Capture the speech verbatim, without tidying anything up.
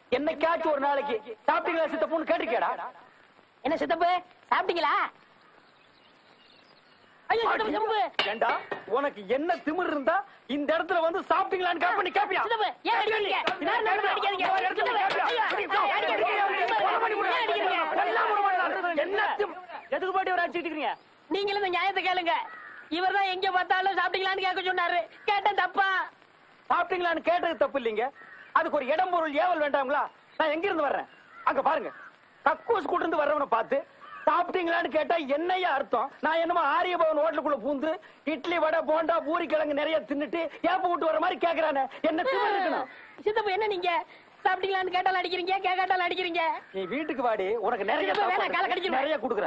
என்னைக்காச்சும் ஒரு நாளைக்கு சாப்பிட்டீங்களா சித்தப்புன்னு கேட்டிருக்கேடா? என்ன சித்தப்பு சாப்பிட்டீங்களா? ஐயோ சித்தப்பு சித்தப்பு. ஏண்டா உனக்கு என்ன திமிரு இருந்தா இந்த இடத்துல வந்து சாப்பிட்டீங்களான்னு கேப் பண்ணி கேப்பியா? சித்தப்பு ஏன் அடிக்கிறீங்க? நான் நான் அடிக்காதீங்க. என்ன எதுக்கு பாட்டி ஒரு அடிச்சிட்டு இருக்கீங்க? நீங்களும் இந்த நியாயத்தை கேளுங்க. இவர்தான் எங்க பார்த்தாலும் சாப்பிட்டீங்களான்னு கேட்க சொன்னாரு. கேட்டேன் தப்பா? சாப்பிட்டீங்களான்னு கேட்டது தப்பு இல்லைங்க. அதுக்கு ஒரு இடம் பொருள் ஏவல் வேண்டாங்களா? நான் எங்க இருந்து வர்றேன் அங்க பாருங்க. கக்கூஸ் கூட இருந்து வர்றவனை பார்த்து சாப்பிட்டீங்களான்னு கேட்டா என்னையா அர்த்தம்? நான் என்னமோ ஆரிய பவன் ஹோட்டலுக்குள்ள பூந்து இட்லி வடை போண்டா பூரி கிழங்கு நிறைய தின்னுட்டு ஏப்ப விட்டு வர மாதிரி கேக்குறானே, என்ன திமிரு இருக்கணும்? சித்தப்பு என்ன நீங்க சாப்பிட்டீங்களான்னு கேட்டாலும் அடிக்கிறீங்க, கேட்காட்டாலும் அடிக்கிறீங்க. நீ வீட்டுக்கு வாடி, உனக்கு நிறைய வேணா கால கடிச்சு நிறைய குடுக்குறேன்.